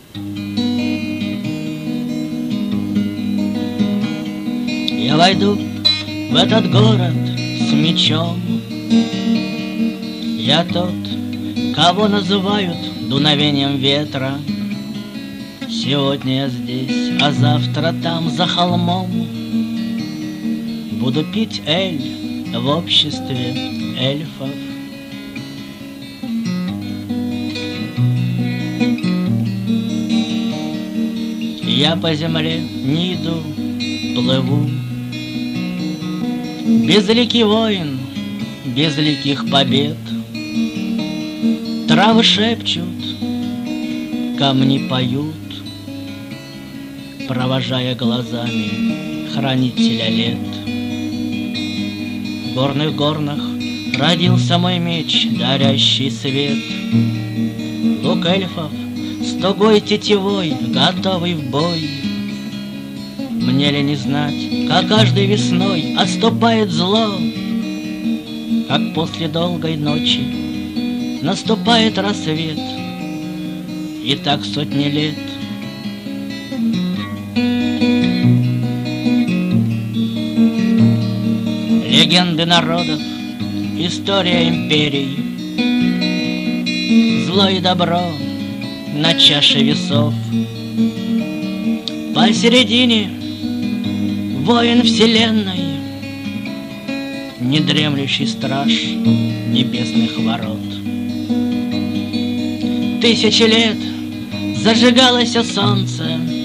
Я войду в этот город с мечом. Я тот, кого называют дуновением ветра. Сегодня я здесь, а завтра там, за холмом. Буду пить эль в обществе эльфов. Я по земле не иду, плыву. Безликий воин, безликих побед. Травы шепчут, камни поют, провожая глазами хранителя лет. В горных горнах родился мой меч, дарящий свет. Лук эльфов с тугой тетивой, готовый в бой. Мне ли не знать, как каждой весной отступает зло, как после долгой ночи наступает рассвет, и так сотни лет. Легенды народов, история империй, зло и добро на чаше весов. Посередине воин вселенной, недремлющий страж небесных ворот. Тысячи лет зажигалось солнце,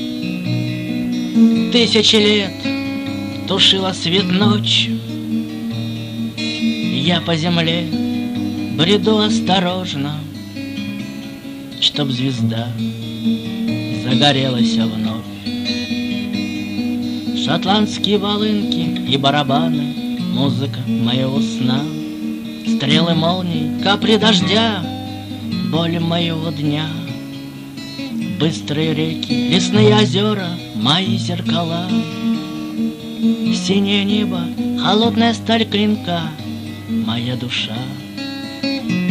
тысячи лет тушила свет ночь. Я по земле бреду осторожно, чтоб звезда загорелась вновь. Шотландские волынки и барабаны, музыка моего сна, стрелы молний, капли дождя, боль моего дня. Быстрые реки, лесные озера, мои зеркала. Синее небо, холодная сталь клинка, моя душа.